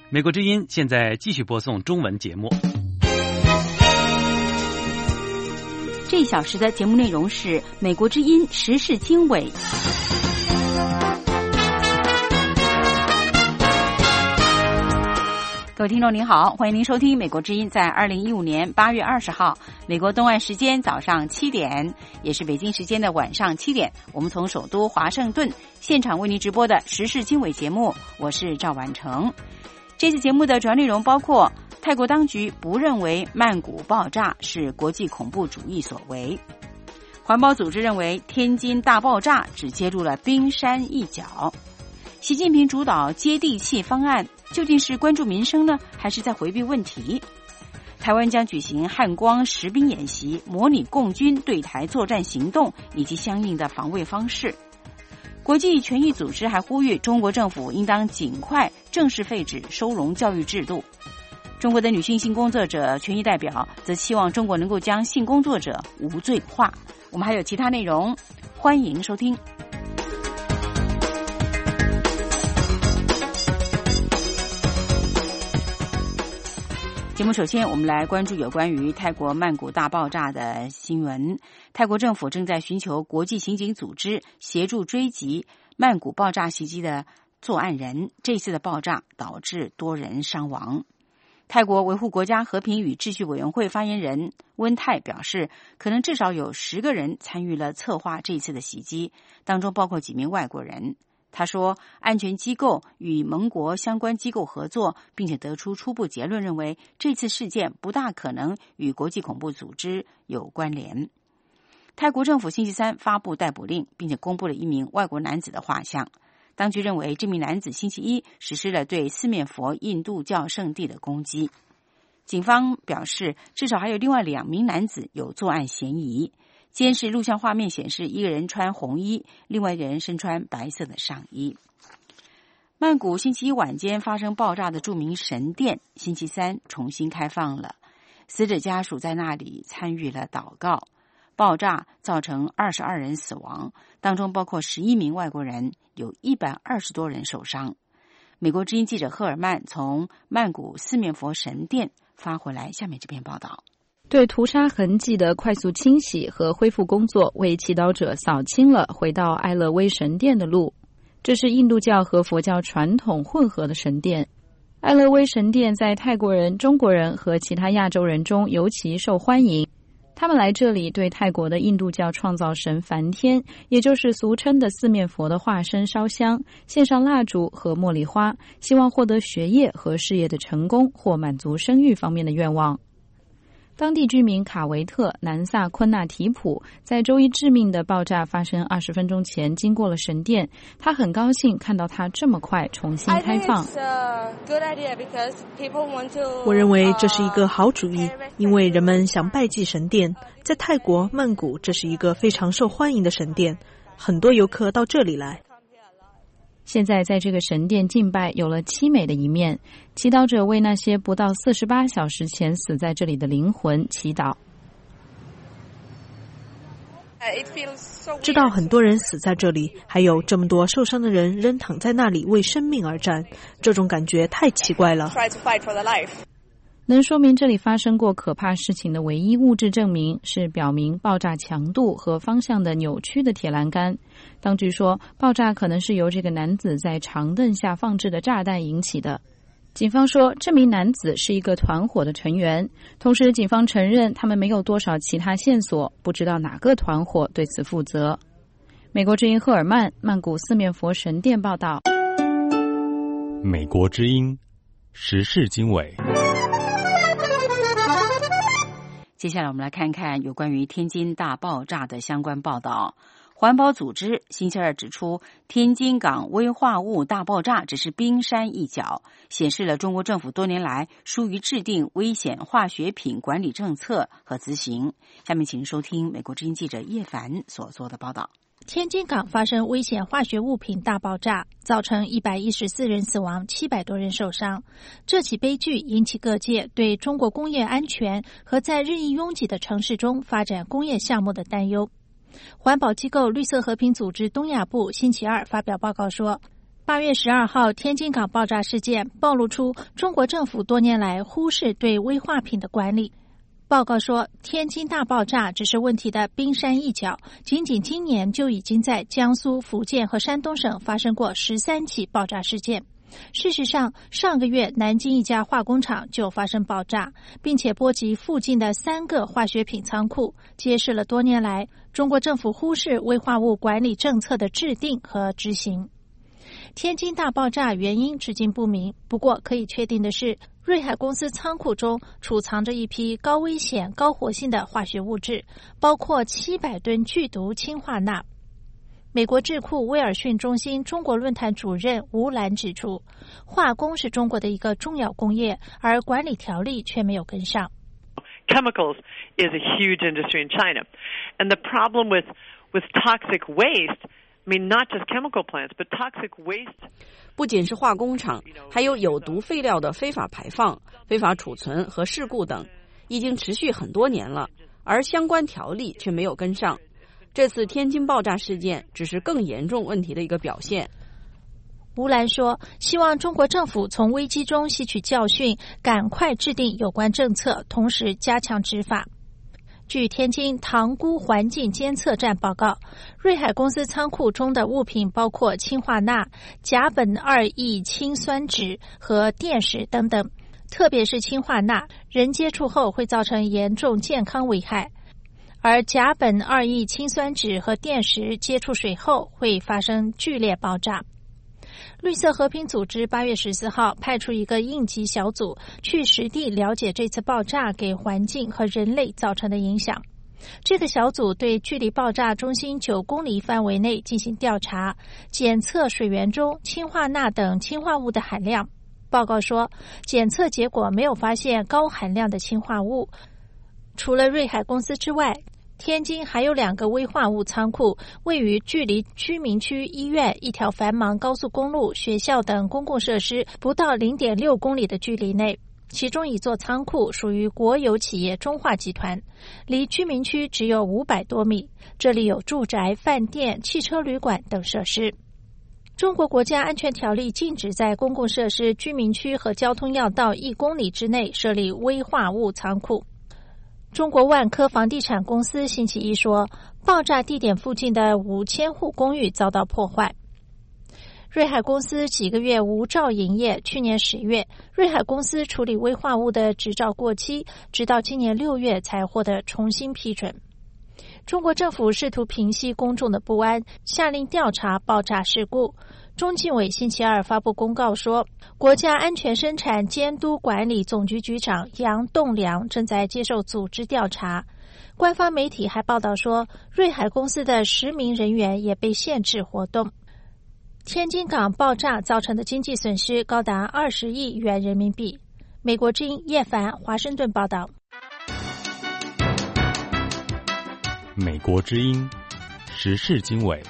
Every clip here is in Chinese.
美国之音现在继续播送中文节目。 这一小时的节目内容是美国之音时事经纬。各位听众您好，欢迎您收听美国之音在2015年8月20号美国东岸时间早上7点，也是北京时间的晚上7点，我们从首都华盛顿现场为您直播的时事经纬节目，我是赵婉成。这次节目的主要内容包括泰国当局不认为曼谷爆炸是国际恐怖主义所为，环保组织认为天津大爆炸只揭露了冰山一角，习近平主导接地气方案究竟是关注民生呢，还是在回避问题？台湾将举行汉光实兵演习，模拟共军对台作战行动以及相应的防卫方式。国际权益组织还呼吁中国政府应当尽快正式废止收容教育制度。中国的女性性工作者权益代表则期望中国能够将性工作者无罪化。我们还有其他内容，欢迎收听。节目首先我们来关注有关于泰国曼谷大爆炸的新闻。泰国政府正在寻求国际刑警组织协助追击曼谷爆炸袭击的作案人，这次的爆炸导致多人伤亡。泰国维护国家和平与秩序委员会发言人温泰表示，可能至少有10个人参与了策划这次的袭击，当中包括几名外国人。他说，安全机构与盟国相关机构合作，并且得出初步结论，认为这次事件不大可能与国际恐怖组织有关联。泰国政府星期三发布逮捕令，并且公布了一名外国男子的画像。当局认为这名男子星期一实施了对四面佛印度教圣地的攻击。警方表示，至少还有另外2名男子有作案嫌疑。监视录像画面显示，一个人穿红衣，另外一个人身穿白色的上衣。曼谷星期一晚间发生爆炸的著名神殿，星期三重新开放了，死者家属在那里参与了祷告。爆炸造成22人死亡，当中包括11名外国人，有120多人受伤。美国之音记者赫尔曼从曼谷四面佛神殿发回来下面这篇报道。 对屠杀痕迹的快速清洗和恢复工作为祈祷者扫清了回到埃勒威神殿的路。这是印度教和佛教传统混合的神殿。埃勒威神殿在泰国人、中国人和其他亚洲人中尤其受欢迎。他们来这里对泰国的印度教创造神梵天，也就是俗称的四面佛的化身烧香，献上蜡烛和茉莉花，希望获得学业和事业的成功或满足生育方面的愿望。当地居民卡维特·南萨昆纳提普在周一致命的爆炸发生20分钟前经过了神殿，他很高兴看到它这么快重新开放。 我认为这是一个好主意，因为人们想拜祭神殿。在泰国曼谷，这是一个非常受欢迎的神殿，很多游客到这里来。 现在在这个神殿敬拜有了凄美的一面，祈祷者为那些不到48小时前死在这里的灵魂祈祷。 知道很多人死在这里，还有这么多受伤的人仍躺在那里为生命而战，这种感觉太奇怪了。 能说明这里发生过可怕事情的唯一物质证明是表明爆炸强度和方向的扭曲的铁栏杆。当局说，爆炸可能是由这个男子在长凳下放置的炸弹引起的。警方说，这名男子是一个团伙的成员，同时警方承认他们没有多少其他线索，不知道哪个团伙对此负责。美国之音赫尔曼，曼谷四面佛神殿报道。 美国之音时事经纬。 接下来我们来看看有关于天津大爆炸的相关报道。环保组织星期二指出，天津港危化物大爆炸只是冰山一角，显示了中国政府多年来疏于制定危险化学品管理政策和执行。下面请收听美国之音记者叶凡所做的报道。 天津港发生危险化学物品大爆炸，造成114人死亡，700多人受伤。这起悲剧引起各界对中国工业安全和在日益拥挤的城市中发展工业项目的担忧。环保机构绿色和平组织东亚部星期二发表报告说 8月12号天津港爆炸事件暴露出中国政府多年来忽视对危化品的管理。报告说，天津大爆炸只是问题的冰山一角，仅仅今年就已经在江苏、福建和山东省发生过13起爆炸事件。事实上，上个月南京一家化工厂就发生爆炸，并且波及附近的3个化学品仓库，揭示了多年来中国政府忽视危化物管理政策的制定和执行。天津大爆炸原因至今不明，不过可以确定的是，瑞海公司仓库中储藏着一批高危险、高活性的化学物质，包括700吨剧毒氢化钠。美国智库威尔逊中心中国论坛主任吴澜指出，化工是中国的一个重要工业，而管理条例却没有跟上。 Chemicals is a huge industry in China, and the problem with toxic waste, I mean not just chemical plants, but toxic waste. 不仅是化工厂，还有有毒废料的非法排放、非法储存和事故等，已经持续很多年了，而相关条例却没有跟上。这次天津爆炸事件只是更严重问题的一个表现。 吴澜说，希望中国政府从危机中吸取教训，赶快制定有关政策，同时加强执法。据天津塘沽环境监测站报告，瑞海公司仓库中的物品包括氢化钠、甲苯2异氰酸酯和电石等等，特别是氢化钠，人接触后会造成严重健康危害。而甲苯2异氰酸酯和电石接触水后会发生剧烈爆炸。绿色和平组织8月14号派出一个应急小组去实地了解这次爆炸给环境和人类造成的影响。这个小组对距离爆炸中心9公里范围内进行调查，检测水源中氢化钠等氢化物的含量。报告说，检测结果没有发现高含量的氢化物。除了瑞海公司之外，天津还有2个危化物仓库，位于距离居民区、医院、一条繁忙高速公路、学校等公共设施不到 0.6 公里的距离内。其中一座仓库属于国有企业中化集团，离居民区只有500多米，这里有住宅、饭店、汽车旅馆等设施。中国国家安全条例禁止在公共设施、居民区和交通要道1公里之内设立危化物仓库。中国万科房地产公司星期一说，爆炸地点附近的5000户公寓遭到破坏。瑞海公司几个月无照营业，去年10月，瑞海公司处理危化物的执照过期，直到今年6月才获得重新批准。中国政府试图平息公众的不安，下令调查爆炸事故。中纪委星期二发布公告说，国家安全生产监督管理总局局长杨栋梁正在接受组织调查。官方媒体还报道说，瑞海公司的10名人员也被限制活动。天津港爆炸造成的经济损失高达20亿元人民币。美国之音叶凡华盛顿报道。 美国之音时事经纬。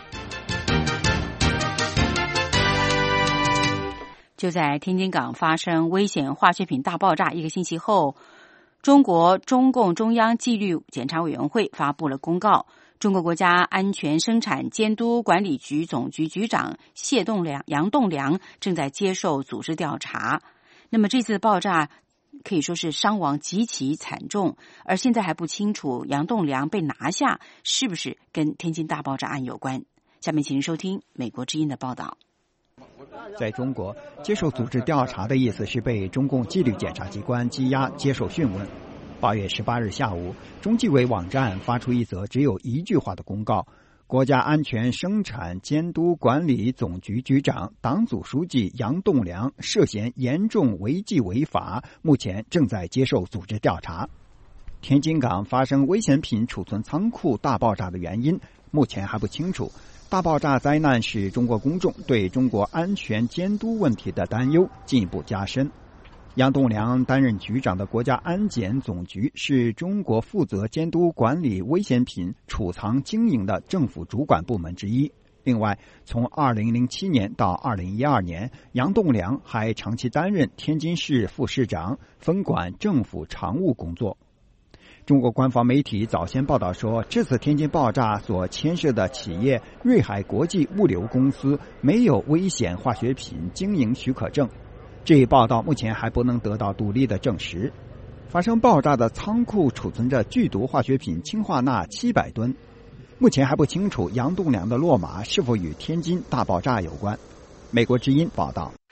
就在天津港发生危险化学品大爆炸1个星期后，中共中央纪律检查委员会发布了公告，中国国家安全生产监督管理局总局局长杨栋梁正在接受组织调查。那么这次爆炸可以说是伤亡极其惨重，而现在还不清楚杨栋梁被拿下是不是跟天津大爆炸案有关。下面请您收听美国之音的报道。 在中国，接受组织调查的意思是被中共纪律检察机关羁押接受讯问。8月18日下午，中纪委网站发出一则只有1句话的公告：国家安全生产监督管理总局局长、党组书记杨栋梁涉嫌严重违纪违法，目前正在接受组织调查。天津港发生危险品储存仓库大爆炸的原因，目前还不清楚。大爆炸灾难使中国公众对中国安全监督问题的担忧进一步加深。杨栋梁担任局长的国家安检总局是中国负责监督管理危险品储藏经营的政府主管部门之一。另外，从2007年到2012年，杨栋梁还长期担任天津市副市长，分管政府常务工作。 中国官方媒体早先报道说，这次天津爆炸所牵涉的企业瑞海国际物流公司没有危险化学品经营许可证。这一报道目前还不能得到独立的证实。发生爆炸的仓库储存着剧毒化学品氢化钠700吨。目前还不清楚杨栋梁的落马是否与天津大爆炸有关。美国之音报道。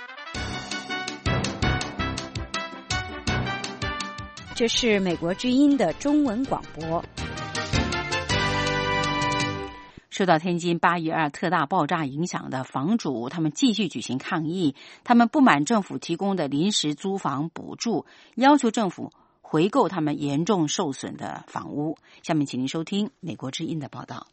这是美国之音的中文广播。受到天津812特大爆炸影响的房主，他们继续举行抗议，他们不满政府提供的临时租房补助，要求政府回购他们严重受损的房屋。下面请您收听美国之音的报道。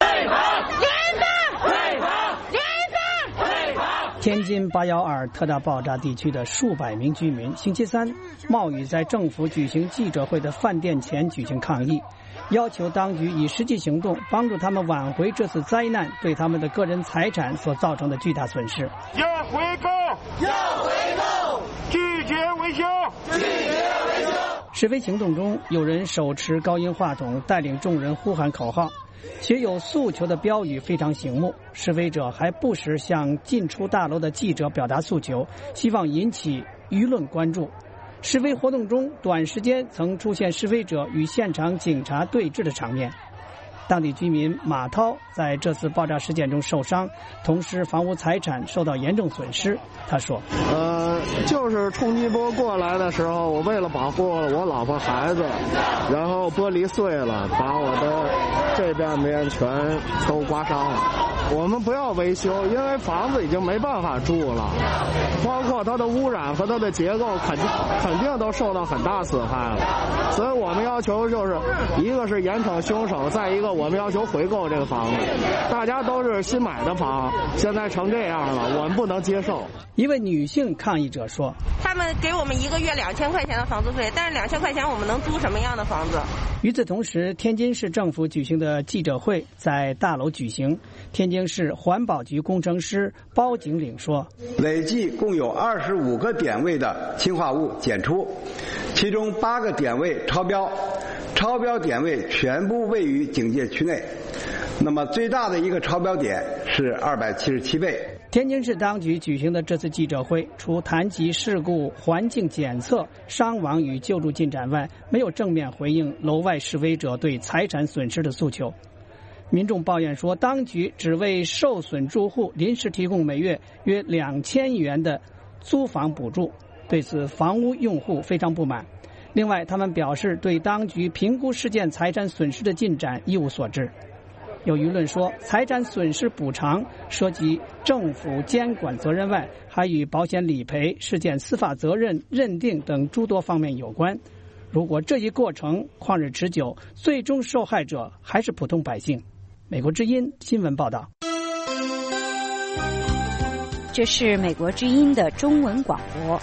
天津812特大爆炸地区的数百名居民星期三冒雨在政府举行记者会的饭店前举行抗议，要求当局以实际行动帮助他们挽回这次灾难对他们的个人财产所造成的巨大损失。 要回购，要回购，拒绝维修，拒绝维修。 示威行动中，有人手持高音话筒带领众人呼喊口号，写有诉求的标语非常醒目。示威者还不时向进出大楼的记者表达诉求，希望引起舆论关注。示威活动中，短时间曾出现示威者与现场警察对峙的场面。当地居民马涛在这次爆炸事件中受伤，同时房屋财产受到严重损失。他说： 就是冲击波过来的时候，我为了保护我老婆孩子，然后玻璃碎了，把我的这边面全都刮伤了。我们不要维修，因为房子已经没办法住了，包括它的污染和它的结构肯定都受到很大损害了。所以我们要求就是一个是严惩凶手，再一个我们要求回购这个房子。大家都是新买的房，现在成这样了，我们不能接受。 一位女性抗议者说： 他们给我们一个月2000块钱的房租费，但是2000块钱我们能租什么样的房子？ 与此同时，天津市政府举行的记者会在大楼举行。天津市环保局工程师包景岭说： 累计共有25个点位的氢化物检出，其中8个点位超标，超标点位全部位于警戒区内。那么最大的一个超标点是277倍。 天津市当局举行的这次记者会，除谈及事故环境检测、伤亡与救助进展外，没有正面回应楼外示威者对财产损失的诉求。民众抱怨说，当局只为受损住户临时提供每月约2000元的租房补助，对此房屋用户非常不满。另外，他们表示对当局评估事件财产损失的进展一无所知。有舆论说，财产损失补偿涉及政府监管责任外，还与保险理赔、事件司法责任认定等诸多方面有关。如果这一过程旷日持久，最终受害者还是普通百姓。美国之音新闻报道。 这是美国之音的中文广播。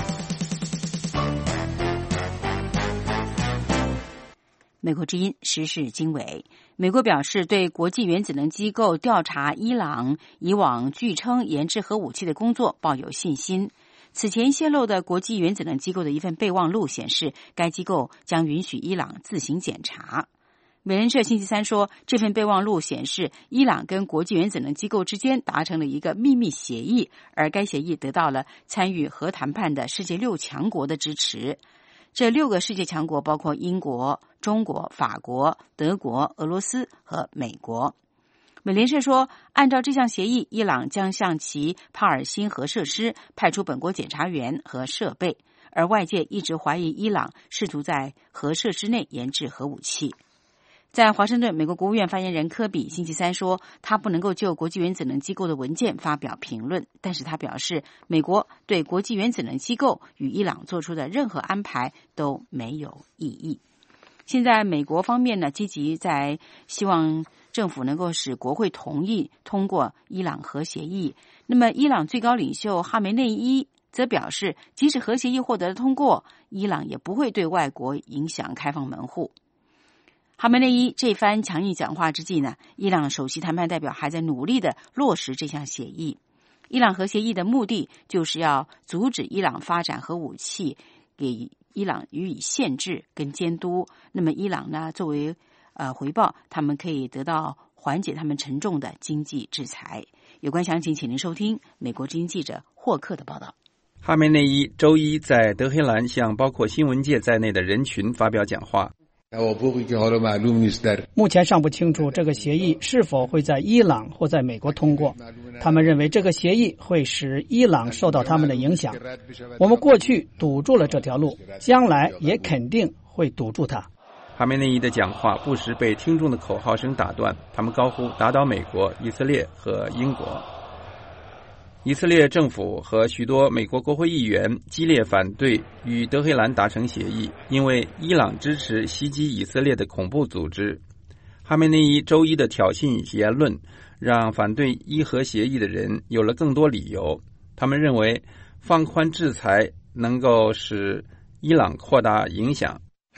美国之音时事经纬。美国表示对国际原子能机构调查伊朗以往据称研制核武器的工作抱有信心。此前泄露的国际原子能机构的一份备忘录显示，该机构将允许伊朗自行检查。美联社星期三说，这份备忘录显示，伊朗跟国际原子能机构之间达成了一个秘密协议，而该协议得到了参与核谈判的世界6强国的支持。这6个世界强国包括英国、中国、法国、德国、俄罗斯和美国。美联社说，按照这项协议，伊朗将向其帕尔辛核设施派出本国检察员和设备，而外界一直怀疑伊朗试图在核设施内研制核武器。在华盛顿，美国国务院发言人科比星期三说，他不能够就国际原子能机构的文件发表评论，但是他表示，美国对国际原子能机构与伊朗做出的任何安排都没有意义。现在美国方面呢，积极在希望政府能够使国会同意通过伊朗核协议。那么伊朗最高领袖哈梅内伊则表示，即使核协议获得了通过，伊朗也不会对外国影响开放门户。哈梅内伊这番强硬讲话之际呢，伊朗首席谈判代表还在努力地落实这项协议。伊朗核协议的目的就是要阻止伊朗发展核武器，给伊朗予以限制跟监督。那么伊朗呢，作为回报，他们可以得到缓解他们沉重的经济制裁。有关详情，请您收听美国之音记者霍克的报道。 哈梅内伊周一在德黑兰向包括新闻界在内的人群发表讲话。 目前尚不清楚这个协议是否会在伊朗或在美国通过。他们认为这个协议会使伊朗受到他们的影响。我们过去堵住了这条路，将来也肯定会堵住它。 哈梅内伊的讲话不时被听众的口号声打断，他们高呼打倒美国、以色列和英国。以色列政府和许多美国国会议员激烈反对与德黑兰达成协议，因为伊朗支持袭击以色列的恐怖组织。哈梅内伊周一的挑衅言论让反对伊核协议的人有了更多理由。他们认为放宽制裁能够使伊朗扩大影响。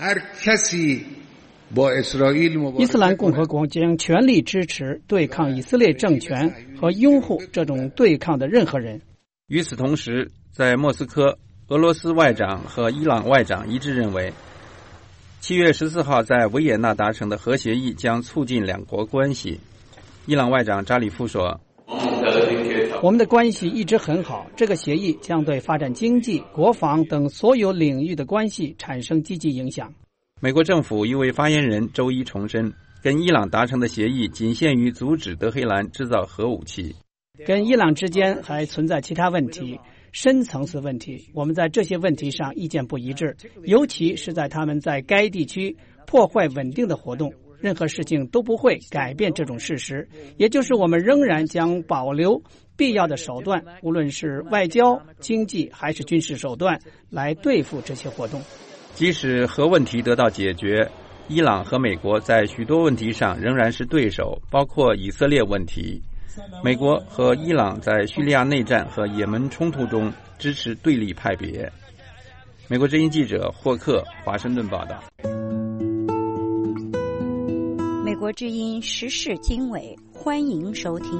伊斯兰共和国将全力支持对抗以色列政权和拥护这种对抗的任何人。 与此同时，在莫斯科，俄罗斯外长和伊朗外长一致认为7月14号在维也纳达成的核协议将促进两国关系。伊朗外长扎里夫说， 我们的关系一直很好，这个协议将对发展经济、国防等所有领域的关系产生积极影响。 美国政府一位发言人周一重申，跟伊朗达成的协议仅限于阻止德黑兰制造核武器。 跟伊朗之间还存在其他问题，深层次问题，我们在这些问题上意见不一致，尤其是在他们在该地区破坏稳定的活动。任何事情都不会改变这种事实，也就是我们仍然将保留必要的手段，无论是外交、经济还是军事手段，来对付这些活动。 即使核问题得到解决，伊朗和美国在许多问题上仍然是对手，包括以色列问题。美国和伊朗在叙利亚内战和也门冲突中支持对立派别。美国之音记者霍克，华盛顿报道。 美国之音时事经纬，欢迎收听。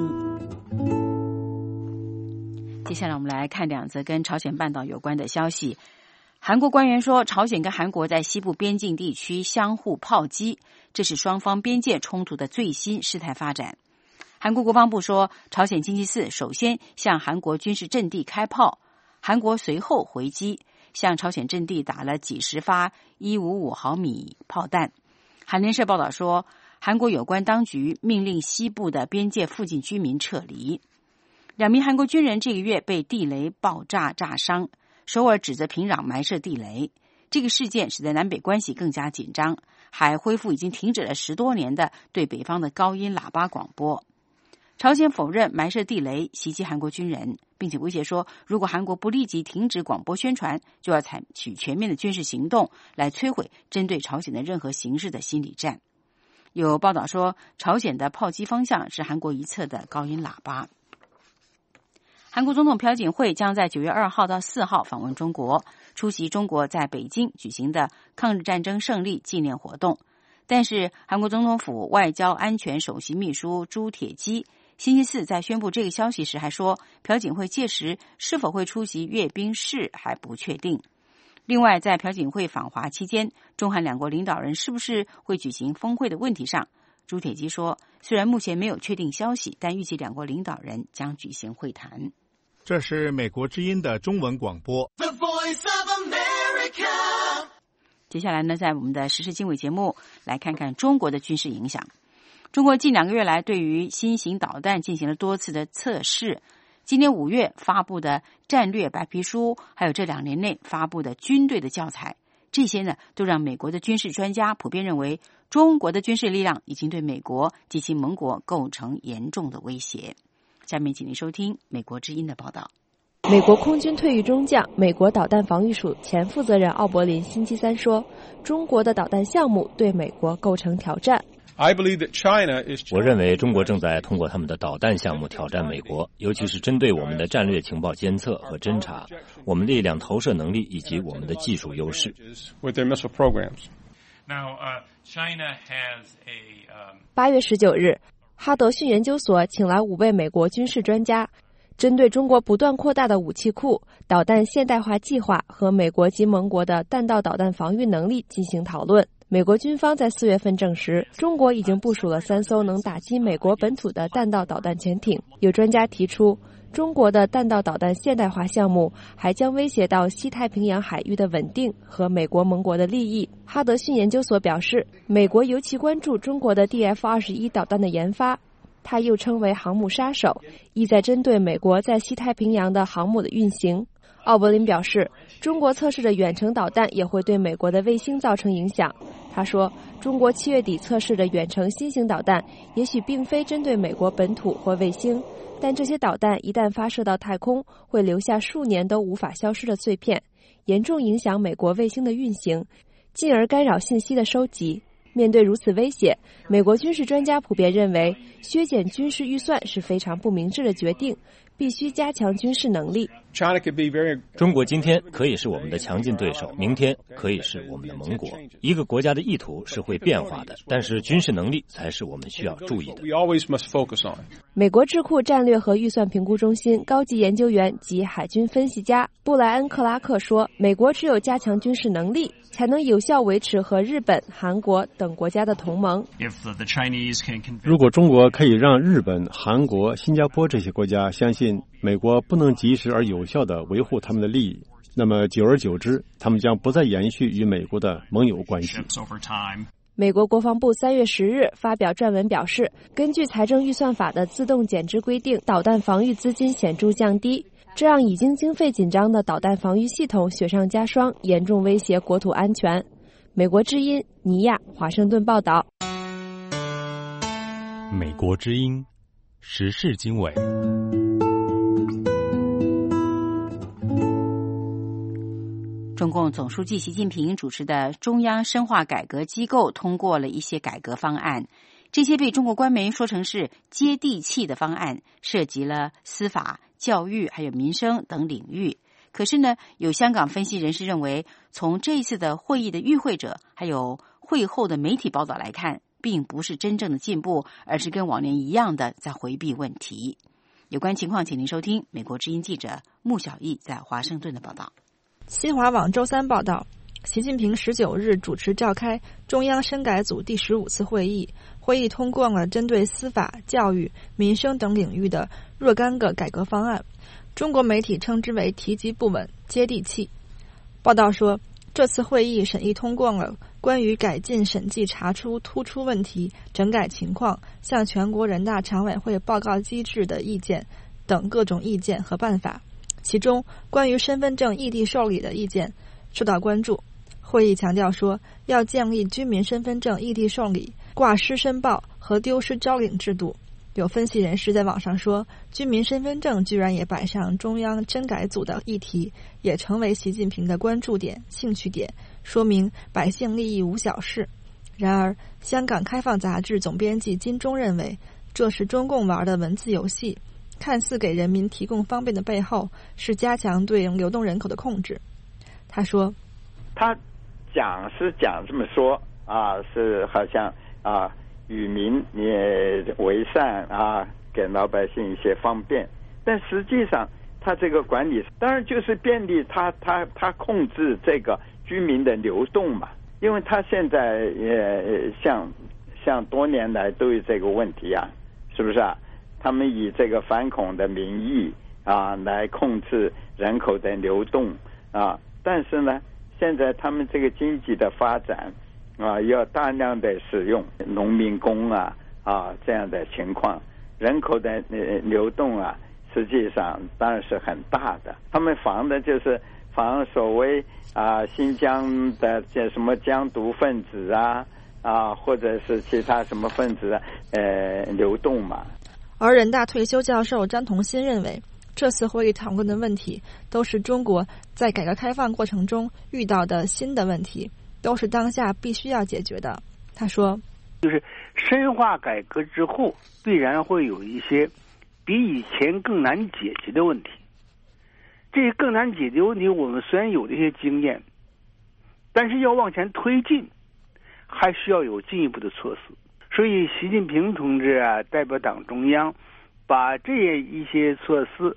接下来我们来看两则跟朝鲜半岛有关的消息。韩国官员说，朝鲜跟韩国在西部边境地区相互炮击，这是双方边界冲突的最新事态发展。韩国国防部说，朝鲜星期四首先向韩国军事阵地开炮，韩国随后回击，向朝鲜阵地打了几十发155毫米炮弹。韩联社报道说，韩国有关当局命令西部的边界附近居民撤离。2名韩国军人这个月被地雷爆炸炸伤，首尔指责平壤埋设地雷。这个事件使得南北关系更加紧张，还恢复已经停止了10多年的对北方的高音喇叭广播。朝鲜否认埋设地雷袭击韩国军人，并且威胁说，如果韩国不立即停止广播宣传，就要采取全面的军事行动来摧毁针对朝鲜的任何形式的心理战。有报道说，朝鲜的炮击方向是韩国一侧的高音喇叭。韩国总统朴槿惠将在9月2号到4号访问中国，出席中国在北京举行的抗日战争胜利纪念活动。但是韩国总统府外交安全首席秘书朱铁基星期四在宣布这个消息时还说，朴槿惠届时是否会出席阅兵式还不确定。另外，在朴槿惠访华期间，中韩两国领导人是不是会举行峰会的问题上，朱铁基说，虽然目前没有确定消息，但预计两国领导人将举行会谈。 这是美国之音的中文广播。The Voice of America。 接下来呢，在我们的时事经纬节目来看看中国的军事影响。中国近2个月来对于新型导弹进行了多次的测试。今年5月发布的战略白皮书，还有这2年内发布的军队的教材，这些呢都让美国的军事专家普遍认为，中国的军事力量已经对美国及其盟国构成严重的威胁。下面请您收听美国之音的报道。 美国空军退役中将、美国导弹防御署前负责人奥伯林星期三说，中国的导弹项目对美国构成挑战。 我认为中国正在通过他们的导弹项目挑战美国，尤其是针对我们的战略情报监测和侦察、我们力量投射能力以及我们的技术优势。 8月19日，哈德逊研究所请来5位美国军事专家， 针对中国不断扩大的武器库、导弹现代化计划和美国及盟国的弹道导弹防御能力进行讨论。美国军方在4月份证实，中国已经部署了3艘能打击美国本土的弹道导弹潜艇。有专家提出，中国的弹道导弹现代化项目还将威胁到西太平洋海域的稳定和美国盟国的利益。哈德逊研究所表示，美国尤其关注中国的 DF-21 导弹的研发，它又称为航母杀手，意在针对美国在西太平洋的航母的运行。奥柏林表示，中国测试的远程导弹也会对美国的卫星造成影响。他说，中国7月底测试的远程新型导弹也许并非针对美国本土或卫星，但这些导弹一旦发射到太空，会留下数年都无法消失的碎片，严重影响美国卫星的运行，进而干扰信息的收集。面对如此威胁，美国军事专家普遍认为，削减军事预算是非常不明智的决定，必须加强军事能力。 中国今天可以是我们的强劲对手，明天可以是我们的盟国。一个国家的意图是会变化的，但是军事能力才是我们需要注意的。 美国智库战略和预算评估中心高级研究员及海军分析家布莱恩·克拉克说，美国只有加强军事能力，才能有效维持和日本、韩国等国家的同盟。 如果中国可以让日本、韩国、新加坡这些国家相信美国不能及时而有效地维护他们的利益，那么久而久之，他们将不再延续与美国的盟友关系。 美国国防部3月10日发表撰文表示，根据财政预算法的自动减支规定，导弹防御资金显著降低，这让已经经费紧张的导弹防御系统雪上加霜，严重威胁国土安全。美国之音尼亚华盛顿报道。 美国之音时事经纬。 中共总书记习近平主持的中央深化改革机构通过了一些改革方案，这些被中国官媒说成是接地气的方案，涉及了司法、教育还有民生等领域。可是呢，有香港分析人士认为，从这一次的会议的与会者还有会后的媒体报道来看，并不是真正的进步，而是跟往年一样的在回避问题。有关情况，请您收听美国之音记者穆小艺在华盛顿的报道。 新华网周三报道，习近平19日主持召开中央深改组第15次会议，会议通过了针对司法、教育、民生等领域的若干个改革方案。中国媒体称之为提及不稳、接地气。报道说，这次会议审议通过了关于改进审计查出突出问题、整改情况、向全国人大常委会报告机制的意见等各种意见和办法。其中，关于身份证异地受理的意见受到关注。会议强调说，要建立居民身份证异地受理、挂失申报和丢失招领制度。有分析人士在网上说，居民身份证居然也摆上中央深改组的议题，也成为习近平的关注点、兴趣点，说明百姓利益无小事。然而，香港开放杂志总编辑金钟认为，这是中共玩的文字游戏，看似给人民提供方便的背后，是加强对流动人口的控制。他说， 他讲这么说啊，是好像啊与民也为善啊，给老百姓一些方便，但实际上他这个管理当然就是便利他控制这个居民的流动嘛，因为他现在也像多年来都有这个问题啊，是不是啊？他们以这个反恐的名义啊来控制人口的流动啊，但是呢，现在他们这个经济的发展啊，要大量的使用农民工啊这样的情况，人口的流动啊，实际上当然是很大的。他们防的就是防所谓新疆的这什么疆独分子或者是其他什么分子流动嘛。 而人大退休教授张同新认为，这次会议讨论的问题都是中国在改革开放过程中遇到的新的问题，都是当下必须要解决的。他说， 就是深化改革之后，必然会有一些比以前更难解决的问题。这些更难解决问题，我们虽然有这些经验，但是要往前推进，还需要有进一步的措施。所以习近平同志代表党中央把这一些措施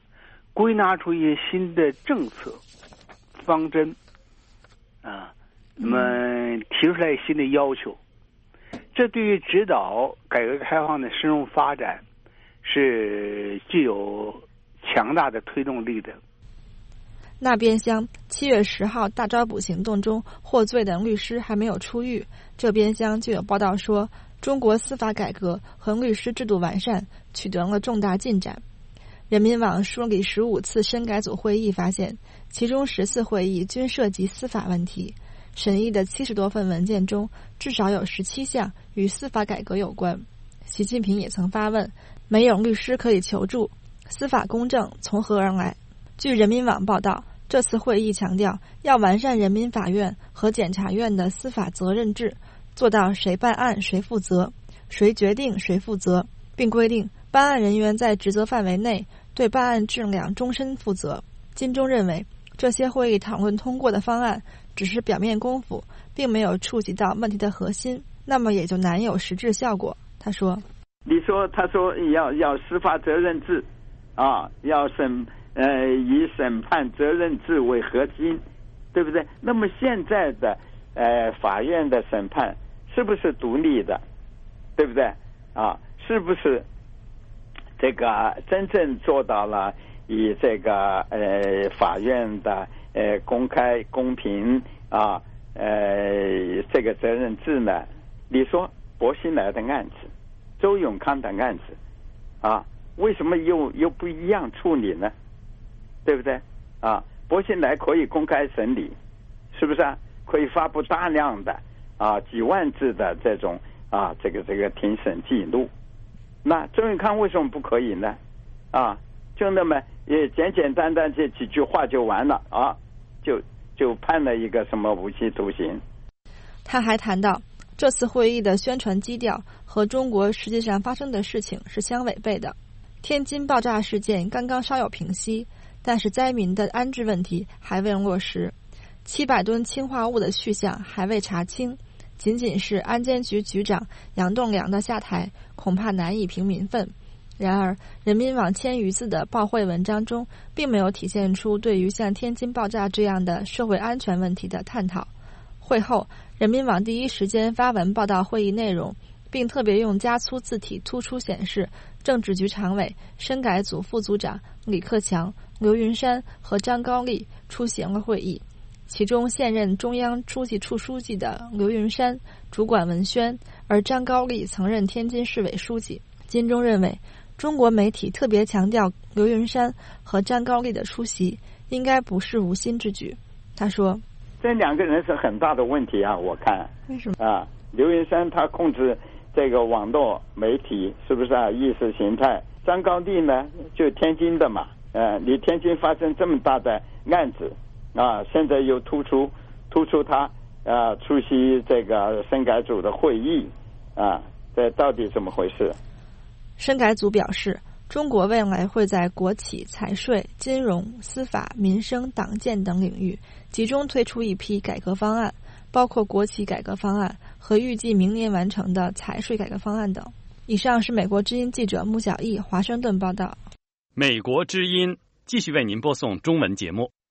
归纳出一些新的政策方针啊，那么提出来新的要求，这对于指导改革开放的深入发展是具有强大的推动力的。 那边厢7月10号大抓捕行动中获罪的律师还没有出狱，这边厢就有报道说，中国司法改革和律师制度完善取得了重大进展。人民网梳理15次深改组会议发现，其中10次会议均涉及司法问题，审议的70多份文件中，至少有17项与司法改革有关。习近平也曾发问，没有律师可以求助，司法公正从何而来？据人民网报道，这次会议强调要完善人民法院和检察院的司法责任制，做到谁办案谁负责，谁决定谁负责，并规定办案人员在职责范围内对办案质量终身负责。金钟认为，这些会议讨论通过的方案只是表面功夫，并没有触及到问题的核心，那么也就难有实质效果。他说：“ 他说要司法责任制啊，要以审判责任制为核心，对不对？那么现在的法院的审判是不是独立的，对不对啊？是不是这个真正做到了以这个法院的公开公平啊这个责任制呢？你说薄熙来的案子、周永康的案子啊，为什么又不一样处理呢？对不对啊？薄熙来可以公开审理，是不是啊？可以发布大量的几万字的这种这个庭审记录。那周永康为什么不可以呢？就那么也简简单单这几句话就完了啊，就判了一个什么无期徒刑。 他还谈到，这次会议的宣传基调和中国实际上发生的事情是相违背的。天津爆炸事件刚刚稍有平息，但是灾民的安置问题还未落实，700吨氰化物的去向还未查清，仅仅是安监局局长杨栋梁的下台，恐怕难以平民愤。然而，人民网1000余字的报会文章中，并没有体现出对于像天津爆炸这样的社会安全问题的探讨。会后，人民网第一时间发文报道会议内容，并特别用加粗字体突出显示，政治局常委、深改组副组长李克强、刘云山和张高丽出席了会议。其中现任中央书记处书记的刘云山主管文宣，而张高丽曾任天津市委书记。金钟认为，中国媒体特别强调刘云山和张高丽的出席，应该不是无心之举。他说， 这2个人是很大的问题啊，我看。 为什么？ 刘云山他控制这个网络媒体，是不是啊？意识形态。张高丽呢，就天津的嘛，你天津发生这么大的案子现在又突出他出席这个深改组的会议这到底怎么回事？ 深改组表示，中国未来会在国企、财税、金融、司法、民生、党建等领域集中推出一批改革方案，包括国企改革方案和预计明年完成的财税改革方案等。以上是美国之音记者穆小艺华盛顿报道。 美国之音继续为您播送中文节目。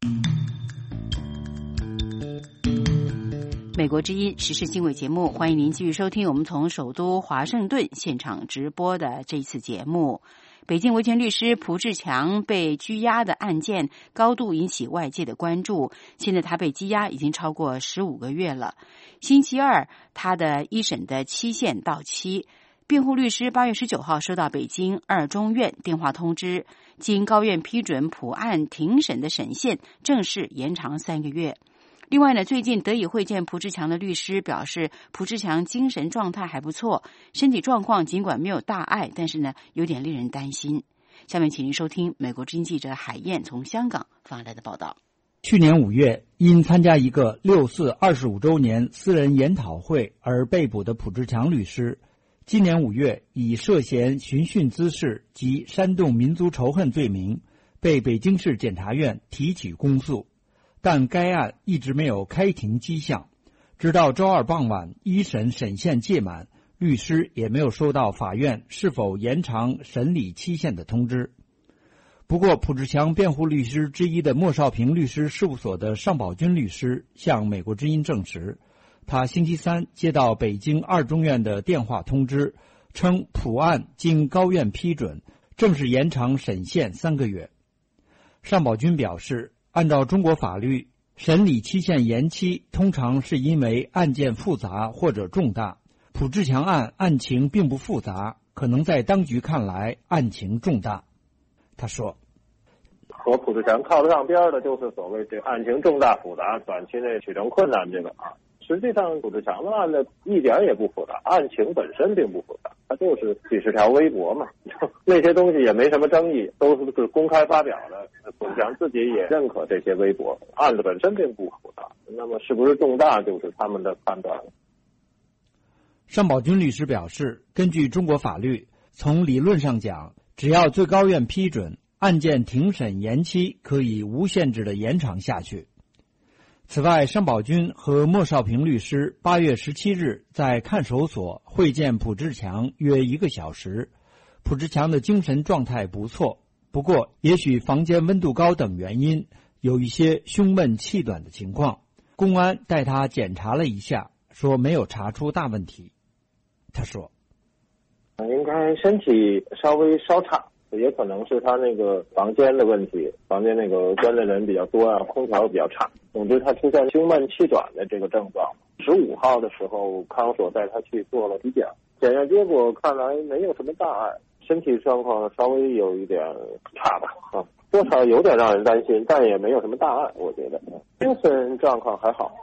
美国之音时事经纬节目，欢迎您继续收听我们从首都华盛顿现场直播的这次节目。北京维权律师蒲志强被拘押的案件高度引起外界的关注，现在他被羁押已经超过15个月了。星期二，他的一审的期限到期。辩护律师8月19号收到北京2中院电话通知，经高院批准，普案庭审的审限正式延长3个月。另外呢，最近得以会见蒲志强的律师表示，蒲志强精神状态还不错，身体状况尽管没有大碍，但是呢，有点令人担心。下面请您收听美国之音记者海燕从香港发来的报道。 去年5月，因参加一个6·4 25周年私人研讨会而被捕的蒲志强律师，今年5月以涉嫌寻衅滋事及煽动民族仇恨罪名，被北京市检察院提起公诉。但该案一直没有开庭迹象，直到周二傍晚一审审限届满，律师也没有收到法院是否延长审理期限的通知。 不过，卜志强辩护律师之一的莫少平律师事务所的尚宝军律师向美国之音证实，他星期三接到北京二中院的电话通知，称卜案经高院批准，正式延长审限3个月。尚宝军表示，按照中国法律，审理期限延期通常是因为案件复杂或者重大。卜志强案案情并不复杂，可能在当局看来案情重大。他说， 和卜志强靠得上边的就是所谓这案情重大复杂，短期内取证困难这个啊。实际上卜志强的案子一点也不复杂，案情本身并不复杂，它就是几十条微博嘛，那些东西也没什么争议，都是公开发表的。卜志强自己也认可这些微博，案子本身并不复杂，那么是不是重大就是他们的判断了。 尚宝军律师表示，根据中国法律，从理论上讲，只要最高院批准，案件庭审延期可以无限制的延长下去。此外，尚宝军和莫少平律师8月17日在看守所会见卜志强约1个小时。卜志强的精神状态不错，不过也许房间温度高等原因，有一些胸闷气短的情况。公安带他检查了一下，说没有查出大问题。他说， 应该身体稍微稍差，也可能是他那个房间的问题，房间那个关的人比较多啊，空调比较差。总之他出现胸闷气短的这个症状。15号的时候，看守所带他去做了体检，检验结果看来没有什么大碍，身体状况稍微有一点差吧，多少有点让人担心，但也没有什么大碍，我觉得精神状况还好。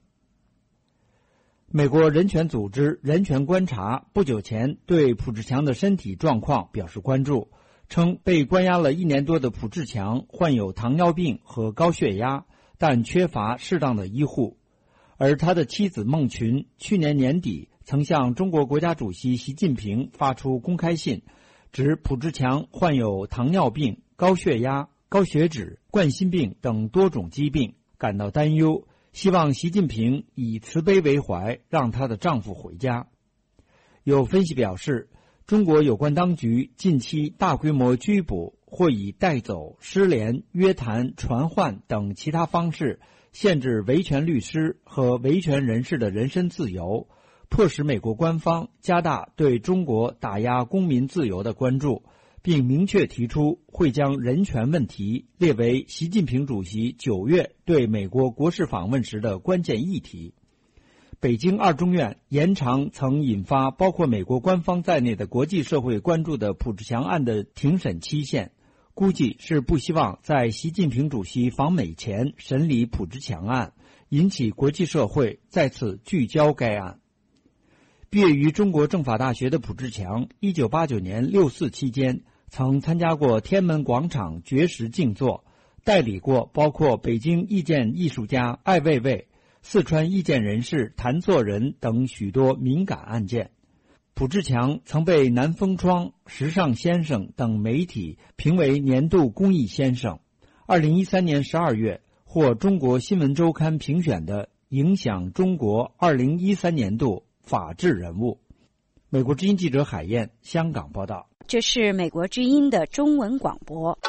美国人权组织人权观察不久前对卜志强的身体状况表示关注，称被关押了1年多的卜志强患有糖尿病和高血压，但缺乏适当的医护。而他的妻子孟群去年年底曾向中国国家主席习近平发出公开信，指卜志强患有糖尿病、高血压、高血脂、冠心病等多种疾病，感到担忧，希望习近平以慈悲为怀，让她的丈夫回家。有分析表示，中国有关当局近期大规模拘捕或以带走、失联、约谈、传唤等其他方式限制维权律师和维权人士的人身自由，迫使美国官方加大对中国打压公民自由的关注，并明确提出会将人权问题列为习近平主席9月对美国国事访问时的关键议题。北京二中院延长曾引发包括美国官方在内的国际社会关注的卜志强案的庭审期限，估计是不希望在习近平主席访美前审理卜志强案，引起国际社会再次聚焦该案。毕业于中国政法大学的卜志强1989年6·4期间曾参加过天安门广场绝食静坐，代理过包括北京意见艺术家艾未未、四川意见人士谭作人等许多敏感案件。卜志强曾被南风窗、时尚先生等媒体评为年度公益先生，2013年12月获中国新闻周刊评选的影响中国2013年度法治人物。美国之音记者海燕，香港报道。 这是美国之音的中文广播。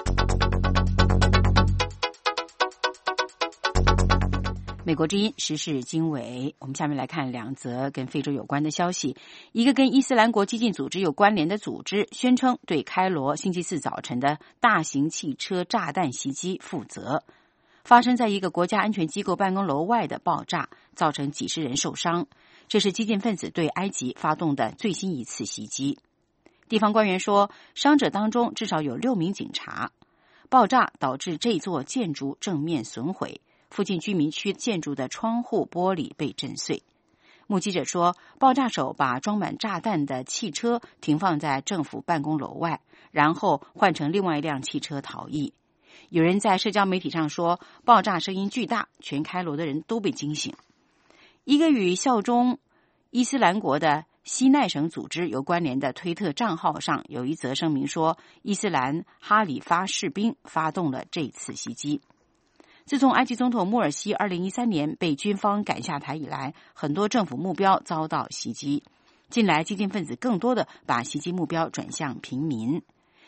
美国之音时事经纬，我们下面来看2则跟非洲有关的消息。一个跟伊斯兰国激进组织有关联的组织宣称对开罗星期4早晨的大型汽车炸弹袭击负责。发生在一个国家安全机构办公楼外的爆炸造成几十人受伤，这是激进分子对埃及发动的最新一次袭击。地方官员说，伤者当中至少有6名警察。爆炸导致这座建筑正面损毁，附近居民区建筑的窗户玻璃被震碎。目击者说，爆炸手把装满炸弹的汽车停放在政府办公楼外，然后换成另外一辆汽车逃逸。有人在社交媒体上说，爆炸声音巨大，全开罗的人都被惊醒。一个与效忠伊斯兰国的西奈省组织有关联的推特账号上有一则声明说，伊斯兰哈里发士兵发动了这次袭击。自从埃及总统穆尔西2013年被军方赶下台以来，很多政府目标遭到袭击。近来激进分子更多的把袭击目标转向平民。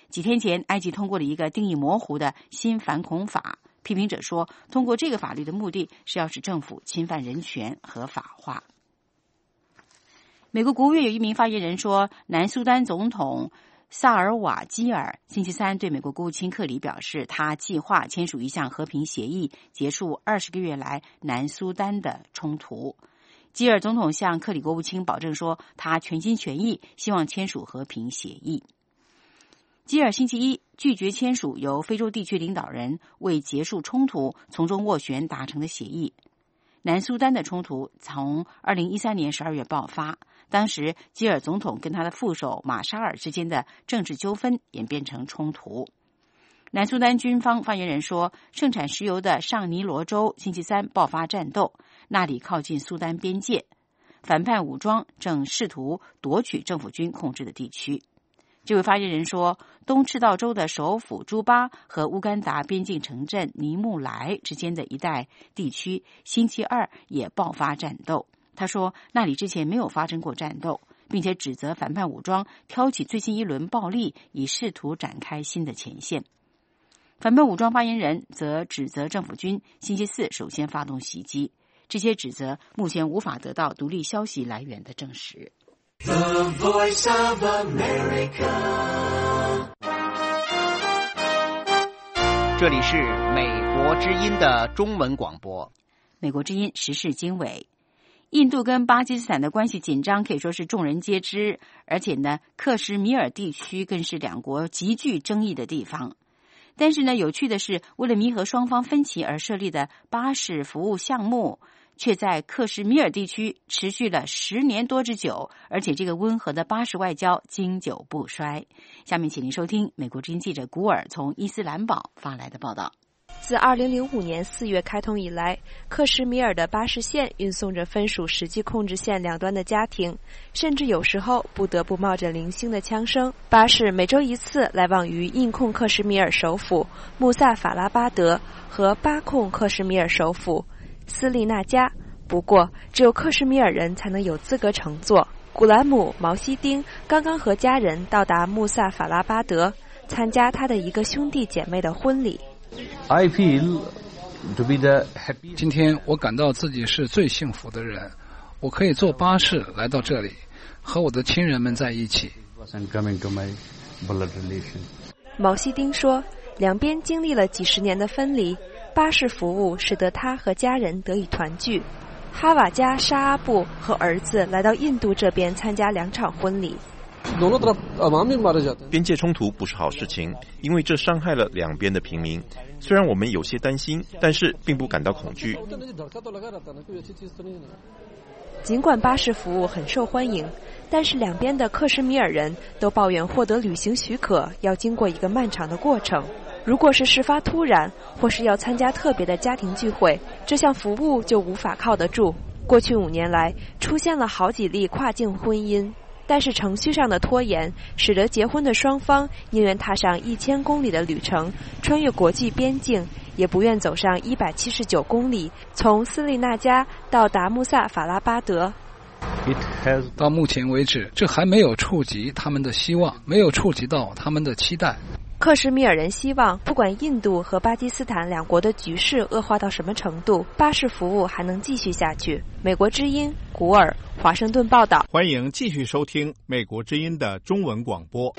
几天前，埃及通过了一个定义模糊的新反恐法。批评者说，通过这个法律的目的是要使政府侵犯人权合法化。美国国务院有一名发言人说，南苏丹总统萨尔瓦基尔星期三对美国国务卿克里表示，他计划签署一项和平协议，结束20个月来南苏丹的冲突。基尔总统向克里国务卿保证说，他全心全意希望签署和平协议。基尔星期一拒绝签署由非洲地区领导人为结束冲突从中斡旋达成的协议。南苏丹的冲突从2013年12月爆发，当时基尔总统跟他的副手马沙尔之间的政治纠纷演变成冲突。南苏丹军方发言人说，盛产石油的上尼罗州星期三爆发战斗，那里靠近苏丹边界，反叛武装正试图夺取政府军控制的地区。这位发言人说，东赤道州的首府朱巴和乌干达边境城镇尼木莱之间的一带地区星期二也爆发战斗。他说，那里之前没有发生过战斗，并且指责反叛武装挑起最新一轮暴力，以试图展开新的前线。反叛武装发言人则指责政府军星期四首先发动袭击，这些指责目前无法得到独立消息来源的证实。 The Voice of America。 这里是美国之音的中文广播。 美国之音时事经纬。印度跟巴基斯坦的关系紧张可以说是众人皆知，而且呢，克什米尔地区更是两国极具争议的地方。但是呢，有趣的是，为了弥合双方分歧而设立的巴士服务项目，却在克什米尔地区持续了10年多之久，而且这个温和的巴士外交经久不衰。下面请您收听美国之音记者古尔从伊斯兰堡发来的报道。 自2005年4月开通以来，克什米尔的巴士线运送着分属实际控制线两端的家庭，甚至有时候不得不冒着零星的枪声。巴士每周一次来往于印控克什米尔首府穆萨法拉巴德和巴控克什米尔首府斯利纳加，不过只有克什米尔人才能有资格乘坐。古兰姆·毛希丁刚刚和家人到达穆萨法拉巴德，参加他的一个兄弟姐妹的婚礼。 今天我感到自己是最幸福的人，我可以坐巴士来到这里，和我的亲人们在一起。 毛希丁说，两边经历了几十年的分离，巴士服务使得他和家人得以团聚。哈瓦加·沙阿布和儿子来到印度这边参加2场婚礼。 边界冲突不是好事情，因为这伤害了两边的平民。虽然我们有些担心，但是并不感到恐惧。 尽管巴士服务很受欢迎，但是两边的克什米尔人都抱怨获得旅行许可要经过一个漫长的过程。如果是事发突然，或是要参加特别的家庭聚会，这项服务就无法靠得住。过去5年来，出现了好几例跨境婚姻。但是程序上的拖延，使得结婚的双方宁愿踏上1000公里的旅程，穿越国际边境，也不愿走上179公里，从斯利纳加到达穆萨法拉巴德。 到目前为止，这还没有触及他们的希望，没有触及到他们的期待。 克什米尔人希望，不管印度和巴基斯坦两国的局势恶化到什么程度，巴士服务还能继续下去。美国之音古尔华盛顿报道。 欢迎继续收听美国之音的中文广播。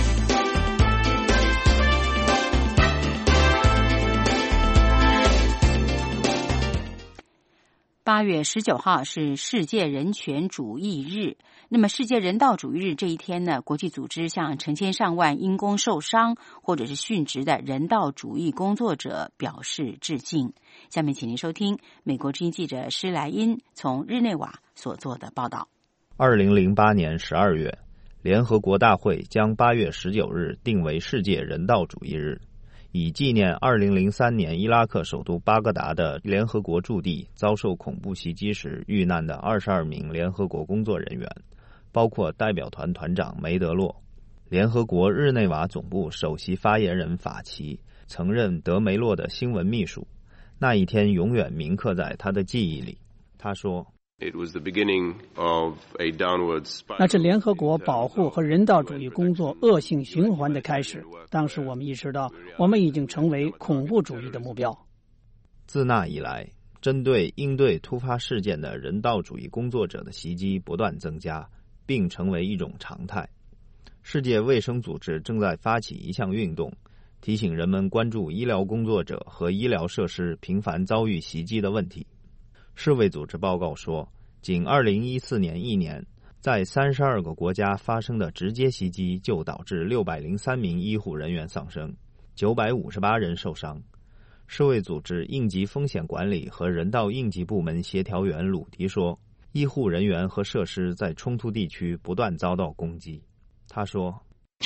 8月19号是世界人权主义日。那么世界人道主义日这一天呢，国际组织向成千上万因公受伤或者是殉职的人道主义工作者表示致敬。下面请您收听美国之音记者施莱因从日内瓦所做的报道。 2008年12月，联合国大会将8月19日定为世界人道主义日，以纪念2003年伊拉克首都巴格达的联合国驻地遭受恐怖袭击时遇难的22名联合国工作人员，包括代表团团长梅德洛。联合国日内瓦总部首席发言人法奇曾任德梅洛的新闻秘书，那一天永远铭刻在他的记忆里。他说， 那是联合国保护和人道主义工作恶性循环的开始。当时我们意识到，我们已经成为恐怖主义的目标。 自那以来，针对应对突发事件的人道主义工作者的袭击不断增加，并成为一种常态。世界卫生组织正在发起一项运动，提醒人们关注医疗工作者和医疗设施频繁遭遇袭击的问题。世卫组织报告说，仅2014年一年，在32个国家发生的直接袭击就导致603名医护人员丧生，958人受伤。世卫组织应急风险管理和人道应急部门协调员鲁迪说，医护人员和设施在冲突地区不断遭到攻击。他说，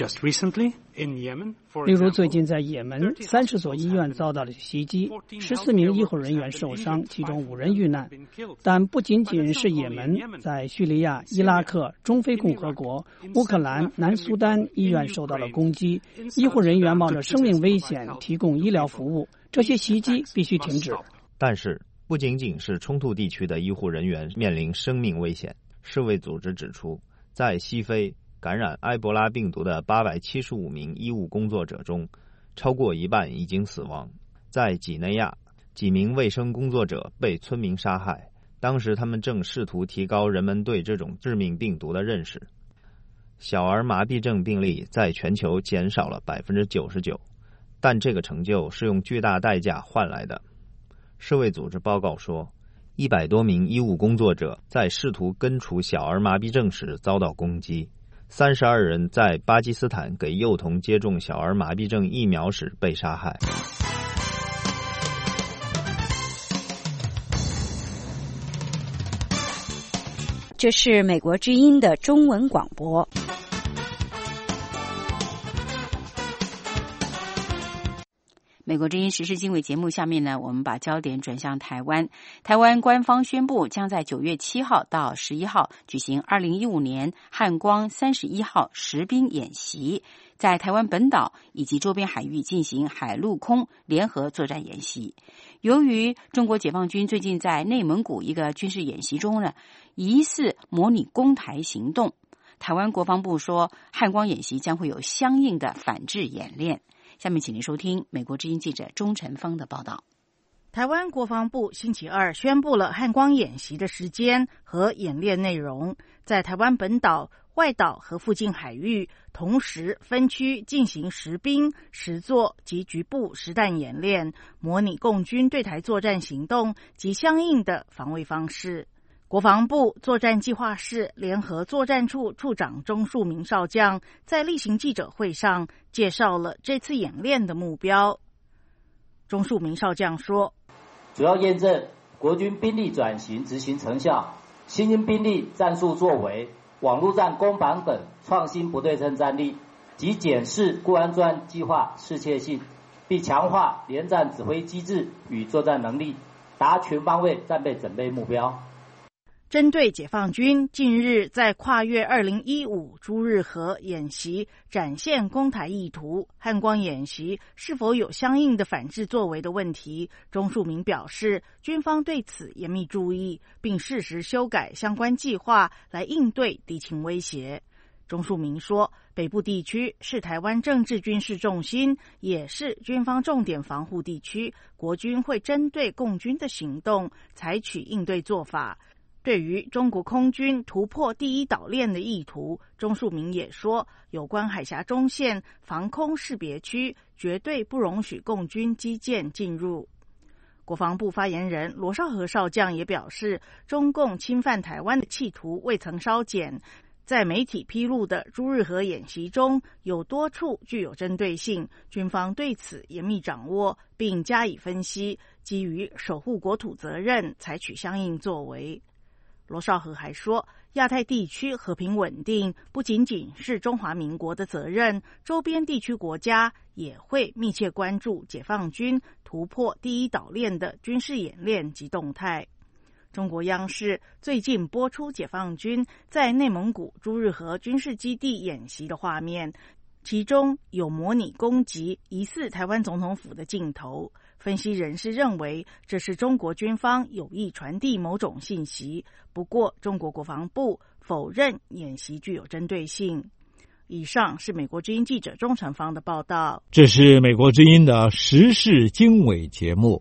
例如最近在也门30所医院遭到了袭击，14名医护人员受伤，其中5人遇难。但不仅仅是也门，在叙利亚、伊拉克、中非共和国、乌克兰、南苏丹医院受到了攻击，医护人员冒着生命危险提供医疗服务，这些袭击必须停止。 但是不仅仅是冲突地区的医护人员面临生命危险，世卫组织指出，在西非感染埃博拉病毒的875名医务工作者中，超过一半已经死亡。在几内亚，几名卫生工作者被村民杀害，当时他们正试图提高人们对这种致命病毒的认识。小儿麻痹症病例在全球减少了 99%， 但这个成就是用巨大代价换来的。世卫组织报告说，100多名医务工作者在试图根除小儿麻痹症时遭到攻击。32人在巴基斯坦给幼童接种小儿麻痹症疫苗时被杀害。 这是美国之音的中文广播。 美国之音时事经纬节目，下面呢，我们把焦点转向台湾。台湾官方宣布，将在9月7号到11号举行2015年汉光31号实兵演习，在台湾本岛以及周边海域进行海陆空联合作战演习。由于中国解放军最近在内蒙古一个军事演习中呢，疑似模拟攻台行动，台湾国防部说，汉光演习将会有相应的反制演练。下面请您收听美国之音记者钟晨芳的报道。 台湾国防部星期二宣布了汉光演习的时间和演练内容，在台湾本岛、外岛和附近海域同时分区进行实兵、实作及局部实弹演练，模拟共军对台作战行动及相应的防卫方式。国防部作战计划室联合作战处处长钟树明少将在例行记者会上介绍了这次演练的目标。钟树明少将说， 主要验证国军兵力转型执行成效，新兴兵力战术作为、网络战攻防等创新不对称战力，及检视固安专计划适切性，并强化联战指挥机制与作战能力，达全方位战备准备目标。 针对解放军近日在跨越2015朱日和演习展现攻台意图，汉光演习是否有相应的反制作为的问题，钟树明表示，军方对此严密注意，并适时修改相关计划来应对敌情威胁。钟树明说，北部地区是台湾政治军事重心，也是军方重点防护地区，国军会针对共军的行动采取应对做法。对于中国空军突破第一岛链的意图，钟树明也说，有关海峡中线防空识别区绝对不容许共军机舰进入。国防部发言人罗绍和少将也表示，中共侵犯台湾的企图未曾稍减，在媒体披露的朱日和演习中有多处具有针对性，军方对此严密掌握并加以分析，基于守护国土责任采取相应作为。罗绍和还说，亚太地区和平稳定不仅仅是中华民国的责任，周边地区国家也会密切关注解放军突破第一岛链的军事演练及动态。中国央视最近播出解放军在内蒙古朱日和军事基地演习的画面，其中有模拟攻击疑似台湾总统府的镜头。 分析人士认为，这是中国军方有意传递某种信息。不过，中国国防部否认演习具有针对性。以上是美国之音记者钟成芳的报道。 这是美国之音的时事经纬节目。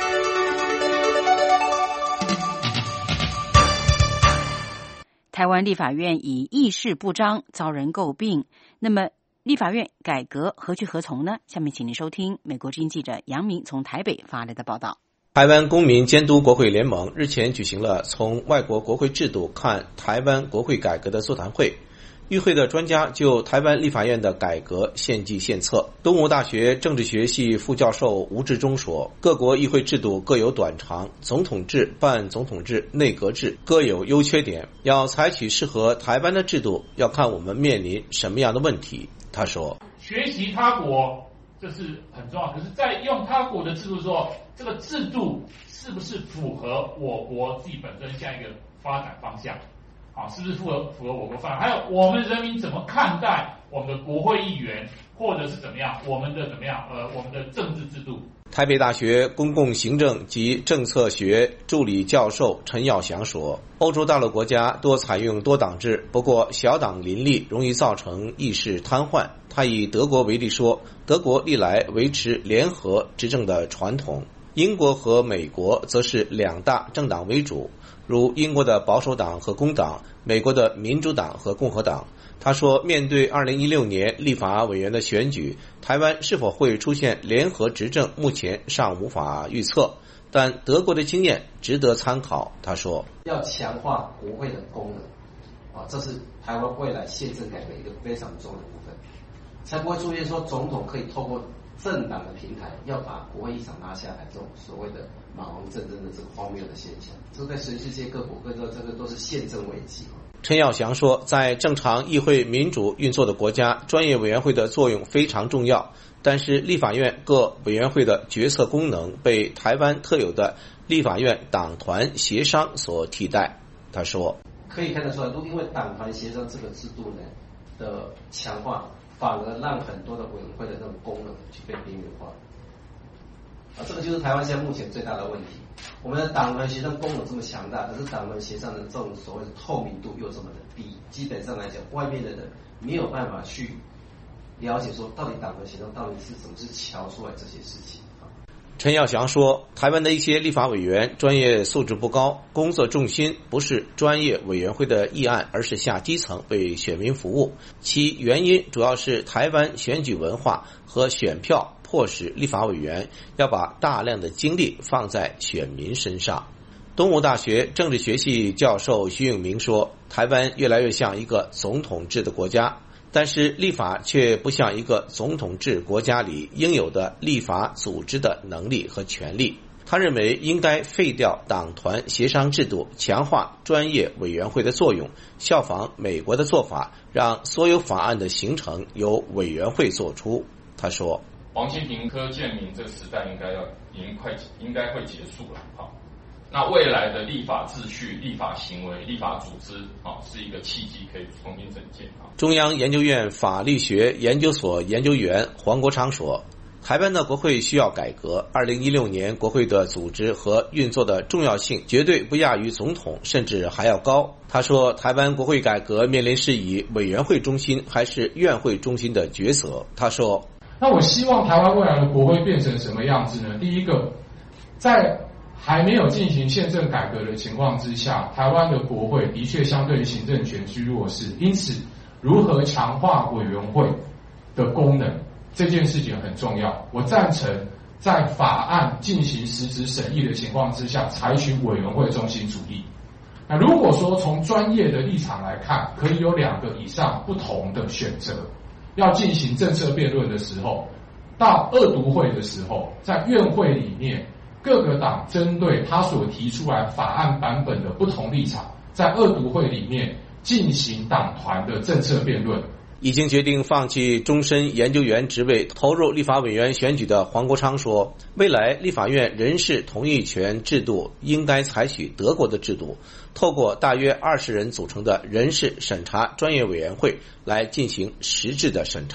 台湾立法院以议事不彰遭人诟病，那么立法院改革何去何从呢？下面请您收听美国之音记者杨明从台北发来的报道。 台湾公民监督国会联盟日前举行了从外国国会制度看台湾国会改革的座谈会，与会的专家就台湾立法院的改革献计献策。东吴大学政治学系副教授吴志忠说，各国议会制度各有短长，总统制、半总统制、内阁制各有优缺点，要采取适合台湾的制度，要看我们面临什么样的问题。他说， 学习他国这是很重要，可是在用他国的制度的时候，这个制度是不是符合我国自己本身下一个发展方向？是不是符合我国发展？还有我们人民怎么看待我们的国会议员，或者是怎么样我们的政治制度？ 台北大学公共行政及政策学助理教授陈耀祥说，欧洲大陆国家多采用多党制，不过小党林立，容易造成议事瘫痪。他以德国为例说，德国历来维持联合执政的传统，英国和美国则是两大政党为主，如英国的保守党和工党，美国的民主党和共和党。他说，面对2016年立法委员的选举，台湾是否会出现联合执政，目前尚无法预测，但德国的经验值得参考。他说， 要强化国会的功能，这是台湾未来宪政改革一个非常重要的部分，才不会出现说总统可以透过政党的平台要把国会议场拿下来这种所谓的马王政争的这个荒谬的现象。这在全世界各国各州这个都是宪政危机。 陈耀祥说，在正常议会民主运作的国家，专业委员会的作用非常重要，但是立法院各委员会的决策功能被台湾特有的立法院党团协商所替代。他说， 可以看得出来，因为党团协商这个制度呢的强化，反而让很多的委员会的这种功能去被边缘化。这个就是台湾现在目前最大的问题。我们的党团协商功能这么强大，可是党团协商的这种所谓的透明度又这么的低，基本上来讲，外面的人没有办法去了解说到底党团协商到底是怎么去瞧出来这些事情。 陈耀祥说，台湾的一些立法委员专业素质不高，工作重心不是专业委员会的议案，而是下基层为选民服务，其原因主要是台湾选举文化和选票迫使立法委员要把大量的精力放在选民身上。东吴大学政治学系教授徐永明说，台湾越来越像一个总统制的国家，但是立法却不像一个总统制国家里应有的立法组织的能力和权力。他认为应该废掉党团协商制度，强化专业委员会的作用，效仿美国的做法，让所有法案的形成由委员会做出。他说， 王金平、柯建铭这个时代应该会结束了。那未来的立法秩序、立法行为、立法组织，是一个契机，可以重新整建。 中央研究院法律学研究所研究员黄国昌说，台湾的国会需要改革，2016年国会的组织和运作的重要性绝对不亚于总统，甚至还要高。他说，台湾国会改革面临是以委员会中心还是院会中心的抉择。他说， 那我希望台湾未来的国会变成什么样子呢？第一个，在还没有进行宪政改革的情况之下，台湾的国会的确相对于行政权居弱势，因此如何强化委员会的功能，这件事情很重要。我赞成在法案进行实质审议的情况之下，采取委员会中心主义。那如果说从专业的立场来看，可以有2个以上不同的选择。要进行政策辩论的时候，到二读会的时候，在院会里面，各个党针对他所提出来法案版本的不同立场，在二读会里面进行党团的政策辩论。 已经决定放弃终身研究员职位，投入立法委员选举的黄国昌说，未来立法院人事同意权制度应该采取德国的制度，透过大约20人组成的人事审查专业委员会来进行实质的审查。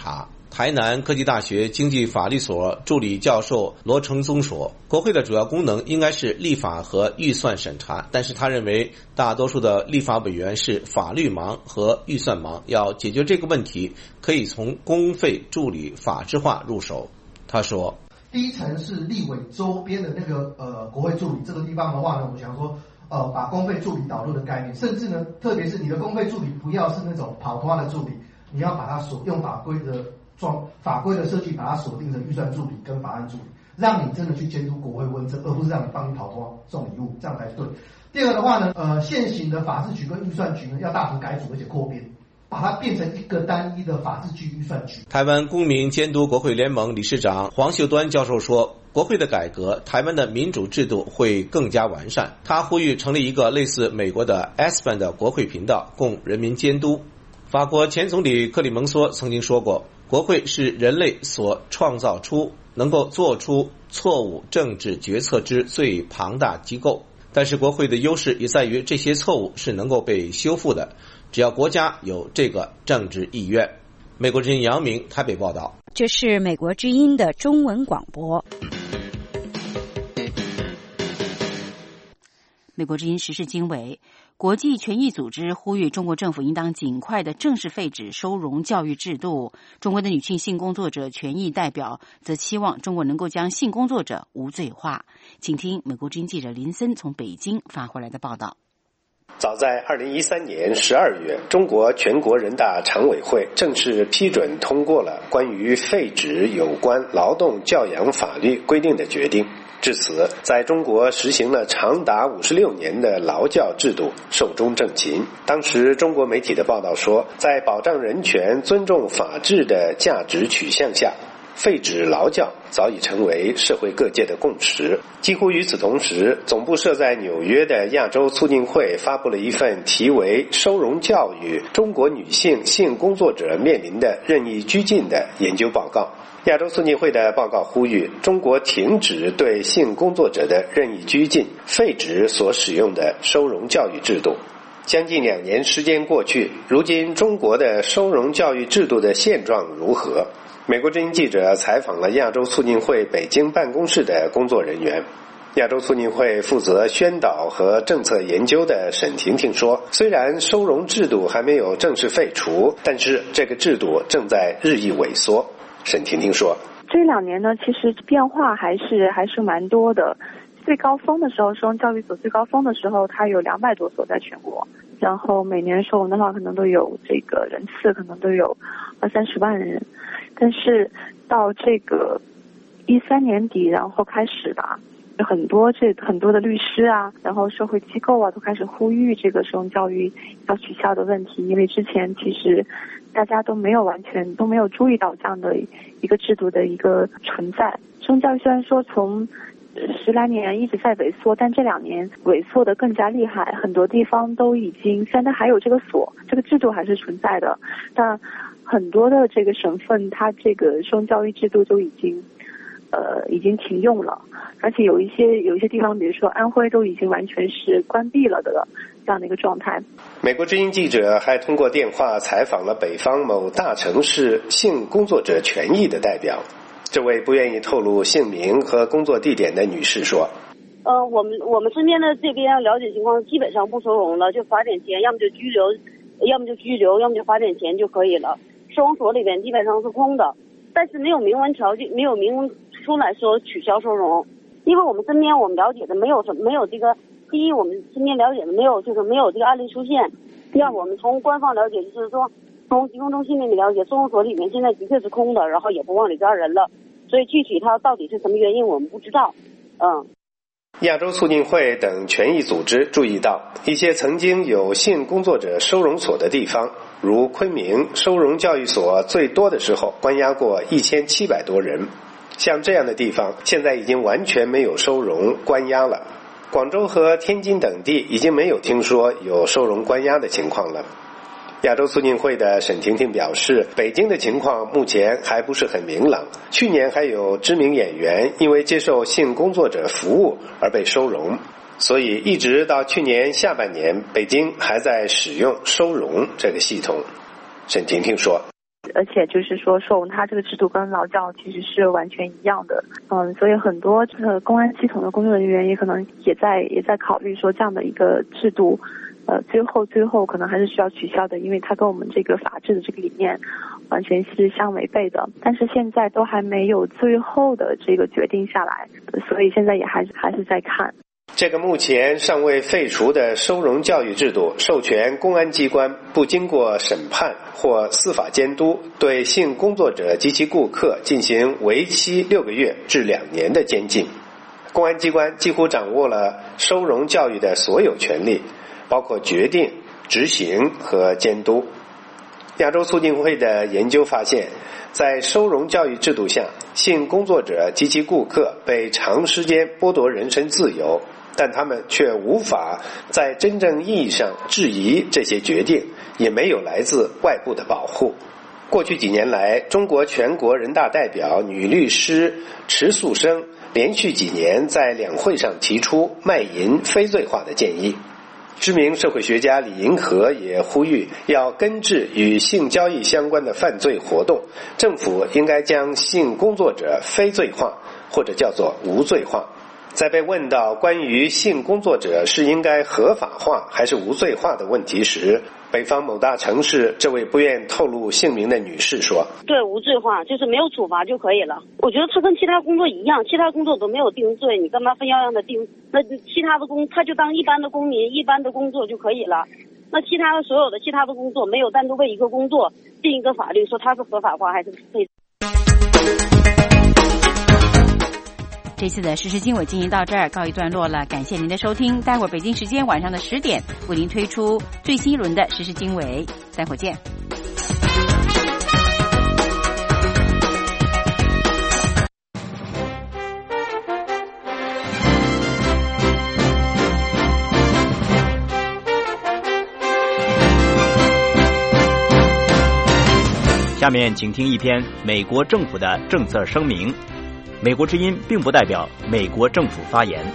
台南科技大学经济法律所助理教授罗承宗说，国会的主要功能应该是立法和预算审查，但是他认为大多数的立法委员是法律盲和预算盲，要解决这个问题，可以从公费助理法制化入手。他说， 第一层是立委周边的那个国会助理，这个地方的话呢，我们想说把公费助理导入的概念，甚至呢，特别是你的公费助理不要是那种跑脱的助理，你要把它用法规的设计把它锁定成预算助理跟法案助理，让你真的去监督国会问政，而不是让你帮你跑脱送礼物，这样才对。第二个的话呢，现行的法制局跟预算局呢要大幅改组而且扩编，把它变成一个单一的法制局预算局。 台湾公民监督国会联盟理事长黄秀端教授说，国会的改革，台湾的民主制度会更加完善。他呼吁成立一个类似美国的 S-BAN 的国会频道，供人民监督。法国前总理克里蒙梭曾经说过，国会是人类所创造出能够做出错误政治决策之最庞大机构，但是国会的优势也在于这些错误是能够被修复的，只要国家有这个政治意愿。美国之音杨明台北报道。 这是美国之音的中文广播。 美国之音时事经纬，国际权益组织呼吁中国政府应当尽快的正式废止收容教育制度。中国的女性性工作者权益代表则期望中国能够将性工作者无罪化。请听美国之音记者林森从北京发回来的报道。 早在2013年12月，中国全国人大常委会正式批准通过了关于废止有关劳动教养法律规定的决定。至此，在中国实行了长达56年的劳教制度寿终正寝。当时中国媒体的报道说，在保障人权、尊重法治的价值取向下，废止劳教早已成为社会各界的共识。几乎与此同时，总部设在纽约的亚洲促进会发布了一份题为《收容教育：中国女性性工作者面临的任意拘禁》的研究报告。亚洲促进会的报告呼吁中国停止对性工作者的任意拘禁，废止所使用的收容教育制度。将近2年时间过去，如今中国的收容教育制度的现状如何？美国之音记者采访了亚洲促进会北京办公室的工作人员。亚洲促进会负责宣导和政策研究的沈婷婷说，虽然收容制度还没有正式废除，但是这个制度正在日益萎缩。沈婷婷说， 这2年呢，其实变化还是蛮多的。最高峰的时候，收容教育所最高峰的时候，它有200多所在全国，然后每年收容的话，可能都有这个人次，可能都有20-30万人。但是到这个13年底，然后开始吧，有很多的律师啊，然后社会机构啊，都开始呼吁这个收容教育要取消的问题，因为之前其实大家都没有注意到这样的一个制度的一个存在。收容教育虽然说从10来年一直在萎缩，但这2年萎缩的更加厉害，很多地方都已经，虽然它还有这个制度还是存在的，但很多的这个省份，它这个收容教育制度都已经停用了，而且有一些地方，比如说安徽，都已经完全是关闭了的这样的一个状态。 美国之音记者还通过电话采访了北方某大城市性工作者权益的代表。这位不愿意透露姓名和工作地点的女士说， 我们身边的这边了解情况，基本上不收容了，就罚点钱，要么就拘留，要么就罚点钱就可以了。收容所里边基本上是空的，但是没有明文条件，没有明文出来说取消收容。因为我们身边我们了解的没有这个，第一我们身边了解的没有这个案例出现，第二我们从官方了解，就是说从疾控中心那里了解，收容所里面现在的确是空的，然后也不往里抓人了，所以具体它到底是什么原因我们不知道。 亚洲促进会等权益组织注意到，一些曾经有性工作者收容所的地方，如昆明收容教育所最多的时候关押过1700多人，像这样的地方现在已经完全没有收容关押了。广州和天津等地已经没有听说有收容关押的情况了。亚洲促进会的沈婷婷表示，北京的情况目前还不是很明朗，去年还有知名演员因为接受性工作者服务而被收容，所以一直到去年下半年，北京还在使用收容这个系统。沈婷婷说， 而且就是说收容他这个制度跟劳教其实是完全一样的。所以很多这个公安系统的工作人员也可能也在考虑说这样的一个制度，最后可能还是需要取消的，因为它跟我们这个法治的这个理念完全是相违背的。但是现在都还没有最后的这个决定下来，所以现在也还是在看。 这个目前尚未废除的收容教育制度，授权公安机关不经过审判或司法监督，对性工作者及其顾客进行为期6个月至2年的监禁。公安机关几乎掌握了收容教育的所有权利，包括决定、执行和监督。亚洲促进会的研究发现，在收容教育制度下，性工作者及其顾客被长时间剥夺人身自由，但他们却无法在真正意义上质疑这些决定，也没有来自外部的保护。过去几年来，中国全国人大代表女律师池素生连续几年在两会上提出卖淫非罪化的建议。知名社会学家李银河也呼吁要根治与性交易相关的犯罪活动，政府应该将性工作者非罪化，或者叫做无罪化。在被问到关于性工作者是应该合法化还是无罪化的问题时，北方某大城市这位不愿透露姓名的女士说， 对，无罪化就是没有处罚就可以了。我觉得它跟其他工作一样，其他工作都没有定罪，你干嘛非要让它定？那其他的他就当一般的公民一般的工作就可以了。那所有的其他的工作没有单独为一个工作定一个法律说它是合法化还是非。 这次的时事经纬进行到这儿告一段落了，感谢您的收听。待会儿北京时间晚上的10点为您推出最新一轮的时事经纬，待会儿见。 下面请听一篇美国政府的政策声明。美国之音并不代表美国政府发言。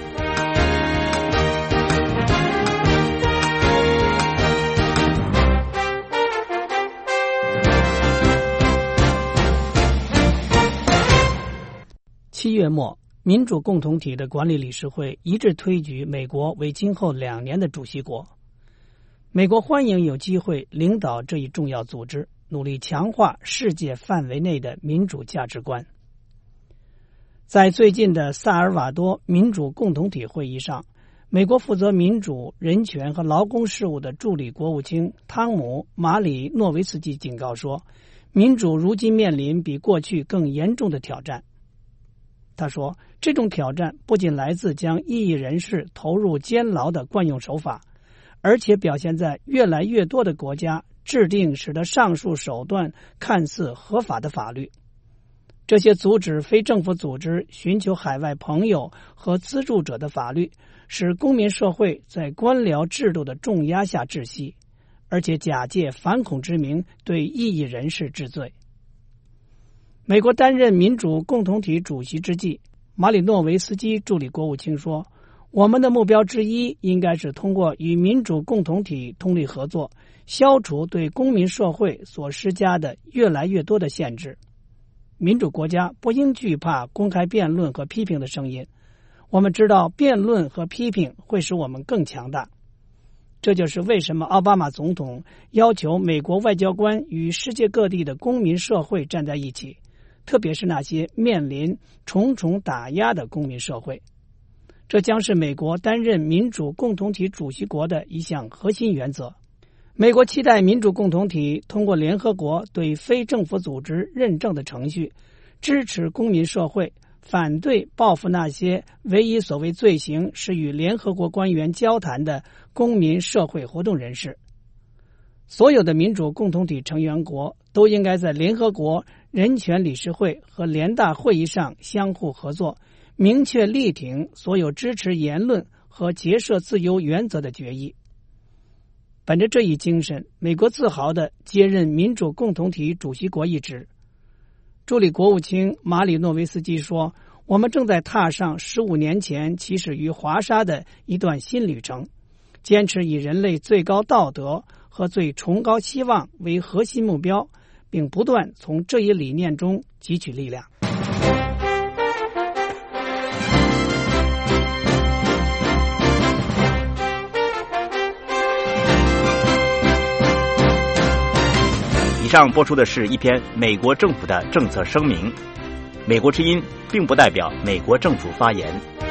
7月末，民主共同体的管理理事会一致推举美国为今后2年的主席国。美国欢迎有机会领导这一重要组织，努力强化世界范围内的民主价值观。在最近的萨尔瓦多民主共同体会议上，美国负责民主、人权和劳工事务的助理国务卿汤姆·马里诺维斯基警告说，民主如今面临比过去更严重的挑战。他说，这种挑战不仅来自将异议人士投入监牢的惯用手法，而且表现在越来越多的国家制定使得上述手段看似合法的法律。这些阻止非政府组织寻求海外朋友和资助者的法律，使公民社会在官僚制度的重压下窒息，而且假借反恐之名对异议人士治罪。美国担任民主共同体主席之际，马里诺维斯基助理国务卿说，我们的目标之一应该是通过与民主共同体通力合作，消除对公民社会所施加的越来越多的限制。民主国家不应惧怕公开辩论和批评的声音，我们知道辩论和批评会使我们更强大。这就是为什么奥巴马总统要求美国外交官与世界各地的公民社会站在一起，特别是那些面临重重打压的公民社会。这将是美国担任民主共同体主席国的一项核心原则。美国期待民主共同体通过联合国对非政府组织认证的程序，支持公民社会，反对报复那些唯一所谓罪行是与联合国官员交谈的公民社会活动人士。所有的民主共同体成员国都应该在联合国人权理事会和联大会议上相互合作，明确力挺所有支持言论和结社自由原则的决议。本着这一精神，美国自豪地接任民主共同体主席国一职。助理国务卿马里诺维斯基说，我们正在踏上15年前起始于华沙的一段新旅程，坚持以人类最高道德和最崇高希望为核心目标， 并不断从这一理念中汲取力量。 以上播出的是一篇美国政府的政策声明。美国之音并不代表美国政府发言。